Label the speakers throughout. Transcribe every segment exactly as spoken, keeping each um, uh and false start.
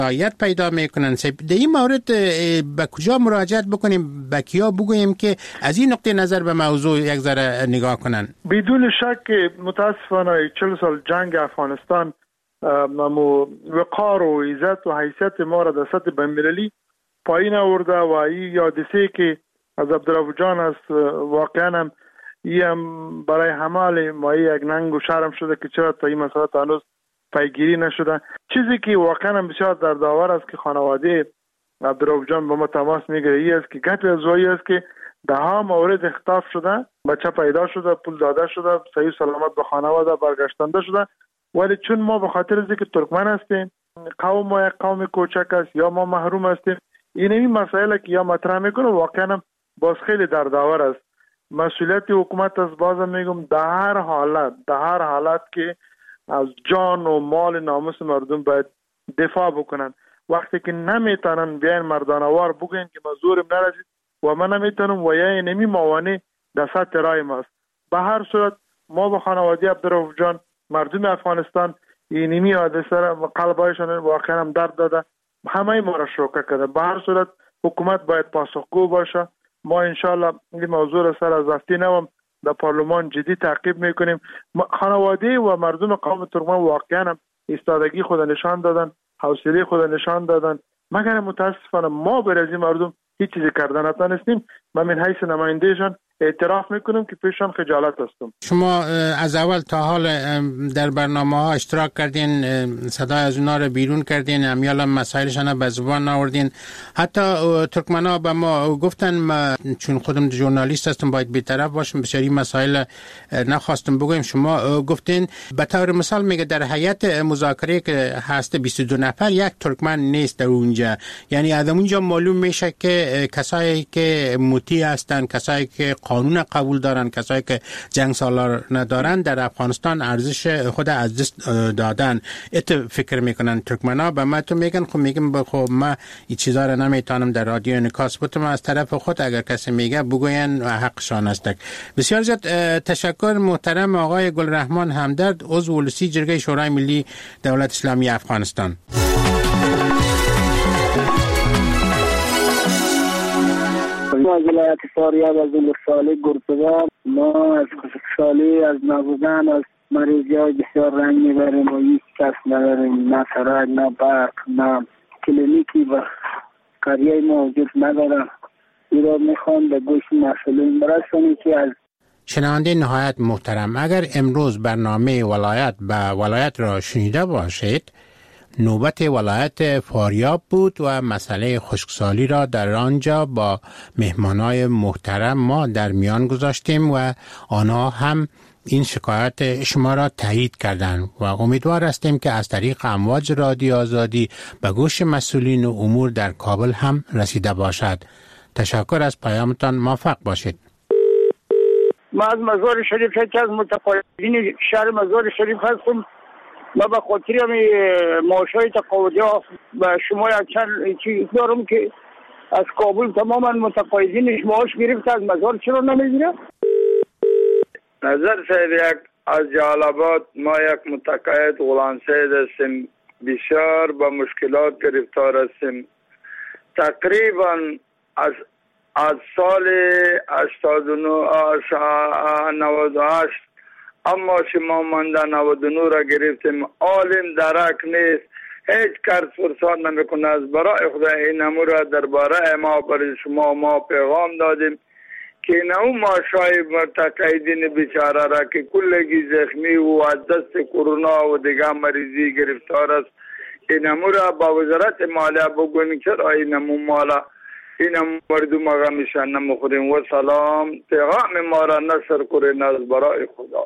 Speaker 1: رعایت پیدا میکنن. در این مورد به کجا مراجعت بکنیم، به کیا بگوییم که از این نقطه نظر به موضوع یک ذره نگاه کنن؟
Speaker 2: بدون شک متاسفانه چهل سال جنگ افغانستان مو وقار و عزت و حیثیت ما را در سطح بین‌المللی پایین آورده و این حادثه که از عبدالرؤوف جان است واقعا هم این برای همه ما یک ننگ و شرم شده که چرا تا این مسئله هنوز پیگیری نشده. چیزی که واقعا هم بسیار دردآور است که خانواده عبدالرؤوف جان با ما تماس میگیره این است که گپی از وایی است که ده ها مورد اختطاف شده، بچه پیدا شده، پول داده شده، صحیح سلامت به خانواده برگشتنده شده، ولی چون ما به خاطر از اینکه ترکمن هستیم، قوم ما یک قوم کوچک است یا ما محروم هستیم، این این مسائل که یا مطرح میکنه واقعا باز خیلی دردآور است. مسئولیت حکومت است، بازم میگم در هر حالت در هر حالت که از جان و مال ناموس مردم باید دفاع بکنن. وقتی که نمیتونن بیاین مردانوار بگن که ما زورم نرسید و من نمیتونم و یا نمی موانع در سطح رای ماست. به هر صورت ما به خانواده عبدالرؤوف جان، مردم افغانستان، اینمی حادثه را قلبایشان واقعا هم درد داده، همه ما را شوکه کرده. به هر صورت حکومت باید پاسخگو باشه. ما انشالله این موضوع را سر از هفته نوم در پارلمان جدی تعقیب میکنیم. خانواده و مردم قوم ترکمن واقعا هم ایستادگی خود نشان دادن، حوصله خود نشان دادن، مگر متاسفانه ما بر از این مردم هیچ چیزی کردن نتونستیم. من من حیث نمایندهشان اعتراف میکنم که پیشان خجالت هستم.
Speaker 1: شما از اول تا حال در برنامه ها اشتراک کردین، صدای از اونا رو بیرون کردین، امیال مسائلشان به زبان آوردین. حتی ترکمنا به ما گفتن، ما چون خودم ژورنالیست هستم باید بی‌طرف باشم، بسیاری مسائل نخواستم بگویم. شما گفتین به طور مثال میگه در هیئت مذاکره که هست بیست و دو نفر یک ترکمن نیست در اونجا، یعنی از اونجا معلوم میشه که کسایی که مطیع هستن، کسایی که قانون قبول دارن، کسایی که جنگ سالار ندارن در افغانستان ارزش خود از دست دادن. ات فکر میکنن ترکمنا به ما تو میگن، خب میگم خب ما این چیزا رو نمیتونم در رادیو انعکاس بتم از طرف خود، اگر کسی میگه بگوین حقشان است. بسیار زیاد تشکر محترم آقای گلرحمان همدرد، عضو ولسی جرگه شورای ملی دولت اسلامی افغانستان.
Speaker 3: ما از ولایت فاریاب از ولسوالی گرزوان، ما از خوشحالی از نبودن از مریضی های بسیار رنگ میبریم و هیچ کس نداریم، نه سرک نه برق نه کلینیکی و قریه ما وجود ندارم. این را میخوام به گوش مسئولین برسونی که از
Speaker 1: شنونده نهایت محترم، اگر امروز برنامه ولایت به ولایت را شنیده باشید، نوبت ولایت فاریاب بود و مسئله خشکسالی را در آنجا با مهمانای محترم ما در میان گذاشتیم و آنها هم این شکایت شما را تایید کردند و امیدوار هستیم که از طریق امواج رادیو آزادی به گوش مسئولین امور در کابل هم رسیده باشد. تشکر از پیامتان، موفق باشید.
Speaker 3: ما از مزار شریف یکی از متقاعدین شهر مزار شریف هستم. ما به خاطر همی معاشای تقاعدی ها و شما یک چند چیز دارم که از کابل تماما متقاعدینش معاش گرفت، از مزار چرا نمیگیره؟
Speaker 4: نظر صاحب، یک از جلال‌آباد ما یک متقاعد غلام سید هستیم، بسیار با مشکلات گرفتار هستیم. تقریبا از از سال هشتاد و نه نود و هشت اما شما مانده نود و نه را گرفتیم. عالم درک نیست، هیچ کس فرصت نمیکنه. از برای خدا این امور را درباره ما برای شما ما پیغام دادیم که نو ماشای مرتقیدین بیچاره را که کلگی زخمی و از دست کرونا و دیگه مریضی گرفتار است، این امور را با وزارت مالیه بگوین چرا این امور مالا این مردم آقا میشن نمخوریم. و سلام، پیغام ما را نشر کنین از برای خدا.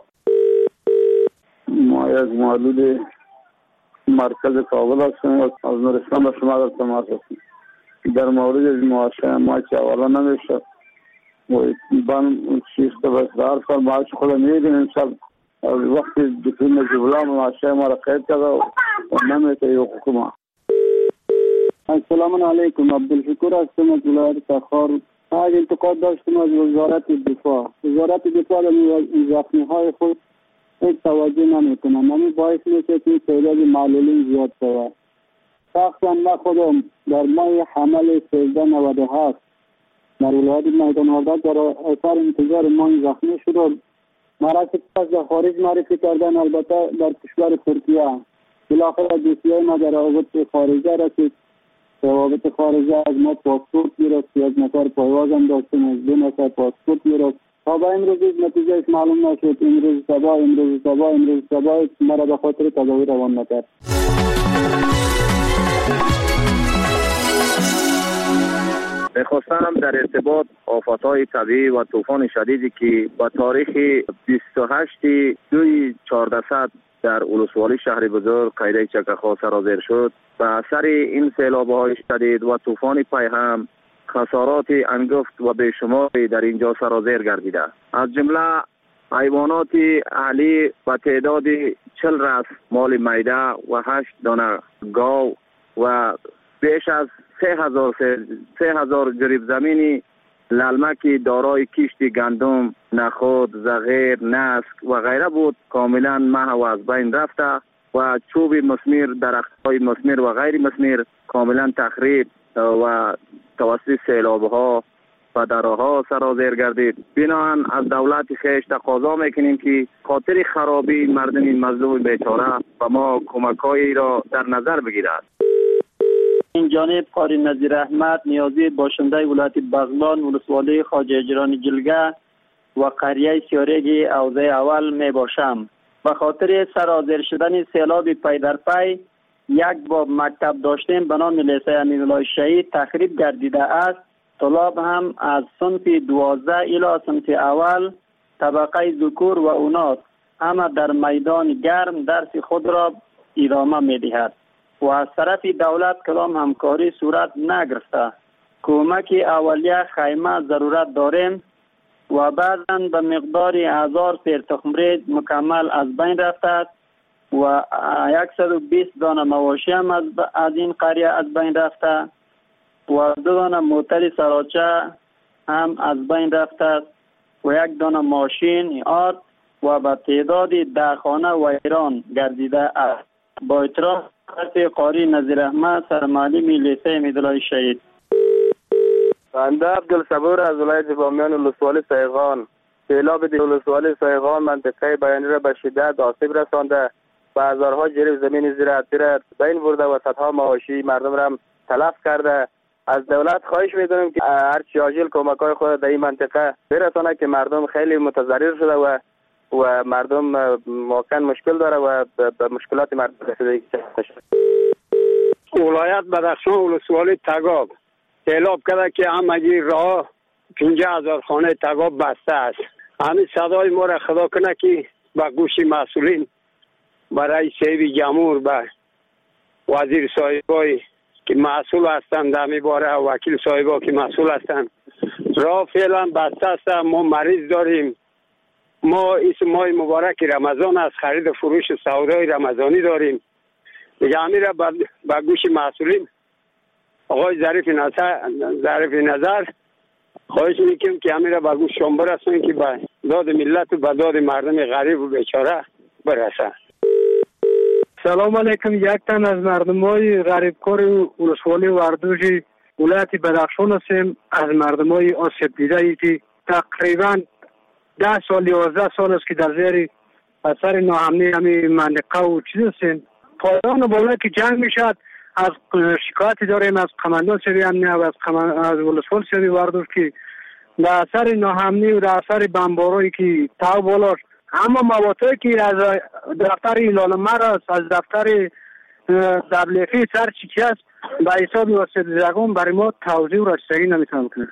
Speaker 3: ما از معلول مرکز کابل هستیم و از نورستان به شما در تماس هستیم. در مورد از معاشه ما که اولا نمیشه و بان چیز که بس دار سال معاش خود میدیم امسال وقتی دکتر نجیب الله معاشه ما را قید کرده و نمیته ای حکومت. السلام علیکم، عبدالشکر هستم از ولایت تخار. از انتقاد داشتم از وزارت دفاع. وزارت دفاع در زخمی های خود هیچ توجه نمیکنن. همین باعث میشه که تعداد معلولین زیاد شود. شخصا من خودم در ماه حمل سیزده نود و هفت در ولایت میدان وردک در اثر انتظار ما زخمی شدم. مرا که پس در خارج معرفی کردن، البته در کشور ترکیه. بالاخره دوسیه ما در روابط خارجه رسید. روابط خارجه از ما پاسپورت گرفت، یک نفر پایوازم داشتیم، از دو نفر پاسپورت گرفت. تا به امروز نتیجهش معلوم نشد. امروز صبح امروز صبح امروز صبح مرا به خاطر تداوی روان نکرد.
Speaker 5: میخواستم در ارتباط آفت‌های طبیعی و طوفان شدیدی که با تاریخ بیست و هشت دوی چهاردهصد در ولسوالی شهر بزرگ قیده چکخا سرازیر شد، به اثر این سیلاب‌های شدید و طوفان پیهم خسارات انگفت و بیشمار در اینجا سرازیر گردیده. از جمله حیوانات اهلی و تعداد چل رأس مال میده و هشت دانه گاو و بیش از سه هزار سه هزار جریب زمینی للمکی دارای کشت گندم، نخود، زغیر، نسک و غیره بود کاملا محو از بین رفته و چوب مسمیر، درخت‌های مسمیر و غیر مسمیر کاملا تخریب و توسط سیلاب‌ها و دراها سرازیر گردید. بنابراین از دولت خیش تقاضا میکنیم که خاطر خرابی مردم مظلوم بیچاره و ما کمک‌هایی را در نظر بگیرد.
Speaker 6: این جانب قاری نظیر احمد نیازی باشنده ولایت بغلان ولسوالی خواجه اجران جلگه و قریه سیارگی اوضاع اول می باشم. به خاطر سرازیر شدن سیلاب پی در پی یک باب مکتب داشتیم به نام لیسه امیرالله شهید تخریب گردیده است. طلاب هم از صنف دوازده الی صنف اول طبقه ذکور و اناث همه در میدان گرم درس خود را ادامه می دهد و از طرف دولت کدام همکاری صورت نگرفته. کمک اولیه خیمه ضرورت داریم و بعضا به مقدار هزار سیر تخمرید مکمل از بین رفته و صد و بیست دانه مواشی هم از, از این قریه از بین رفته و دو دانه موتر سراچه هم از بین رفته و یک دانه ماشین آرد و به تعداد ده خانه ویران گردیده است. با اعتراف قاری نظیر احمد سرمعلم لیسه امیرالله شهید.
Speaker 7: بنده عبدالصبور از ولایت بامیان ولسوالی سیغان. سیلاب ولسوالی سیغان منطقه بیانی را به شدت آسیب رسانده و هزارها جریب زمین زراعتی را بین برده و صدها مواشی مردم را تلف کرده. از دولت خواهش می‌کنیم که هرچی عاجل کمک‌های خود در این منطقه برسانه که مردم خیلی متضرر شده و و مردم واقعا مشکل داره و به مشکلات مردم رسیدگی شده.
Speaker 8: ولایت بدخشان ولسوالی تگاب سیلاب کرده که همگی راه پنجاه هزار خانه تگاب بسته است. همین صدای ما را خدا کنه که به گوش مسئولین، برای سیوی جمهور، به وزیر صاحبای که مسئول هستند در می باره و وکیل صاحبا که مسئول هستند، راه فعلا بسته است. ما مریض داریم. ما اسم ماه مبارک رمضان است، خرید فروش سودای رمضانی داریم. دیگه همین را به گوش مسئولین آقای ظریف نظر ظریف نظر خواهش میکنم که همین را به گوش شما برسونید که به داد ملت و به داد مردم غریب و بیچاره برسه.
Speaker 9: سلام علیکم. یک تن از مردمای غریبکار ولسوالی وردوژ ولایت بدخشان هستیم. از مردمای آسیب دیده ای که تقریبا ده سال یازده سال است که در زیر اثر ناامنی همین منطقه و چیز هستیم. پایان بالا که جنگ میشد از شکایتی داریم از قماندان سری امنیه و از, از ولسوال سری وردوژ که در اثر ناامنی و در اثر بمبارایی که تاو بالا اما مواتایی که از دفتر ایلان مرز از دفتر دبلیفی سر چیکی است به حساب واسط زگون برای ما توضیح و رسیدگی نمیتونم کنم.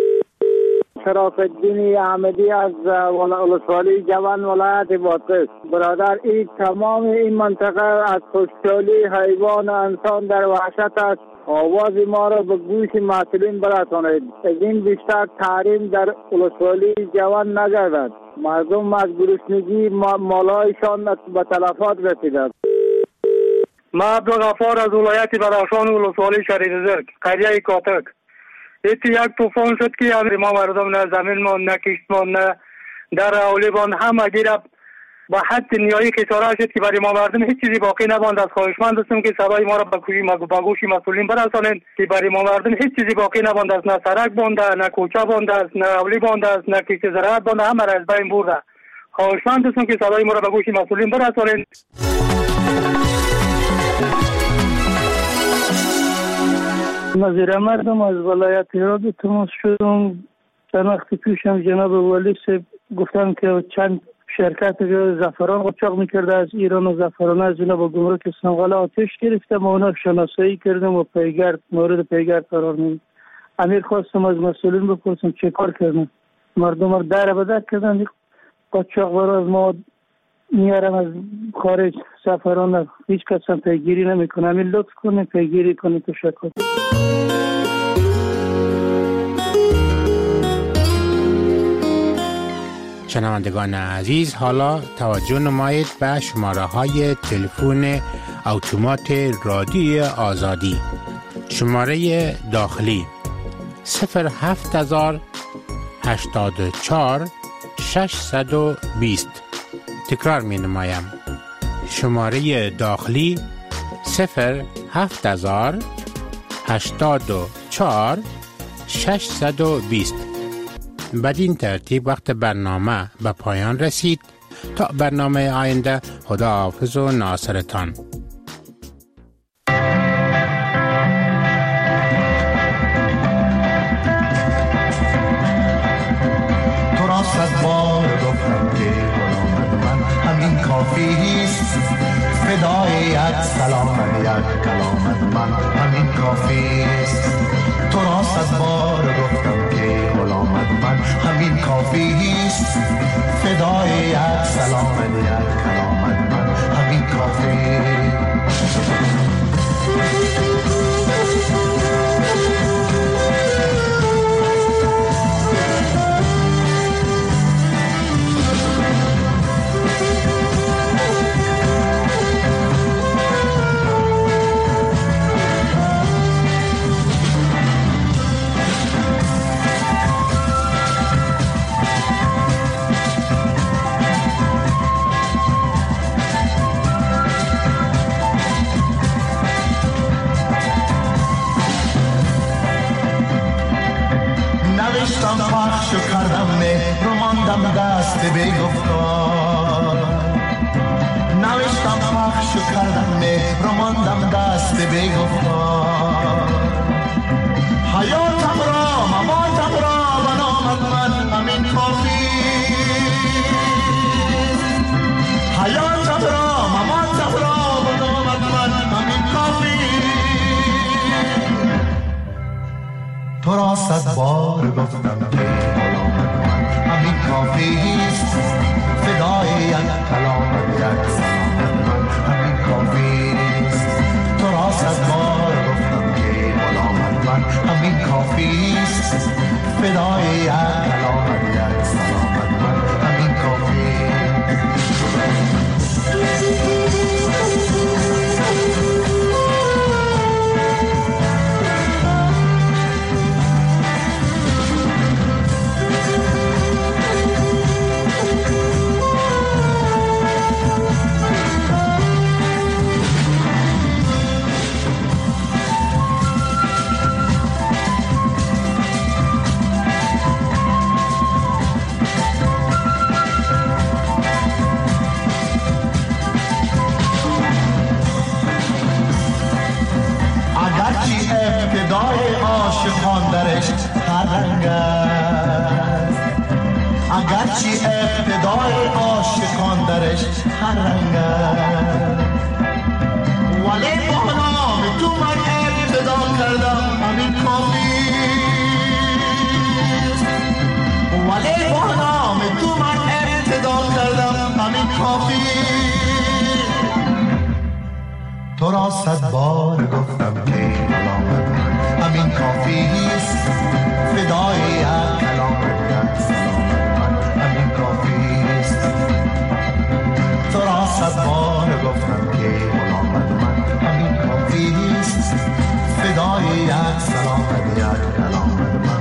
Speaker 3: شرف الدین احمدی از ولسوالی جوان ولایت بادغیس. برادر این تمام این منطقه از خوشحالی حیوان انسان در وحشت است. آواز ما را به گوش مسئولین برسانید. از این بیشتر تحریم در ولسوالی جوان نگردد. مردم از گرسنگی مالایشان به تلفات رسیده.
Speaker 9: ما عبدالغفار از ولایت بدخشان ولسوالی شهر زرگ قریه کاتک. ایتی یک طوفان شد که ما مردم نه زمین مان نه کشت مان نه در اولی بان همه گیره با حد نیایی که چاره شد که برای ما مردم هیچ چیزی باقی نماند. از خواهشمند هستم که صدای ما را به گوش با گوش مسئولین برسانند که برای ما مردم هیچ چیزی باقی نماند است. نه سرک بانده، نه کوچه بانده است، نه اولی بانده است، نه کیسه زراعت بانده، همه را از بین برده. خواهشمند هستم که صدای ما را به گوش مسئولین برسانند.
Speaker 10: نظیر مردم از ولایت هرات تماس شدم. چند وقت پیشم جناب ولی صاحب گفتن که چند شرکت زعفران قاچاق میکرده از ایران و زعفران از اینا با گمرک سنغاله آتش گرفته. ما اونا شناسایی کردیم و پیگرد مورد پیگرد قرار میدیم. امیر خواستم از مسئولین بپرسم چه کار کردن. مردم رو در به در کردن، قاچاق برای از ما میارن از خارج زعفران، هیچ کس هم پیگیری نمیکنه. امیر لطف کنه پیگیری کنه. تشکر.
Speaker 1: شنوندگان عزیز، حالا توجه نمایید به شماره های تلفن اتومات رادیوی آزادی. شماره داخلی صفر هفت هزار هشتاد و چهار ششصد و بیست. تکرار می نمایم. شماره داخلی صفر هفت هزار هشتاد و چهار ششصد و بیست. بدین ترتیب وقت برنامه به پایان رسید. تا برنامه آینده، خدا حافظ و ناصرتان.
Speaker 11: تو را صد بار گفتم که غلام من همین کافیست، فدای یک سلام یک کلام من همین کافیست. تو را صد بار گفتم که غلام من همین کافیست، فدای یک سلام یک کلام من همین کافیست. نوشتم پخش و کردم مهر و ماندم دست بی گفتار. نوشتم پخش و کردم مهر و ماندم دست بی گفتار. حیاتم را مماتم را و نامت من همین کافی. حیاتم را مماتم را و نامت من همین کافی. تو را صد بار گفتم که غلامت من همین کافیست، فدای یک کلام یک سلام من همین کافیست. تو را صد بار گفتم که غلامت من همین کافیست، فدای یک کلام یک سلام من همین کافیست. ابتدای عاشقان درش هر رنگ است، اگرچه ابتدای عاشقان درش هر رنگ است، ولی با نام تو من ابتدا کردم همین کافی. ولی با نام تو من ابتدا کردم همین کافی. تو را صد بار گفتم که غلامت من همین کافیست، فدای یک کلام یک سلام من همین کافیست. تو را صد بار گفتم که غلامت من همین کافیست، فدای یک سلام یک کلام من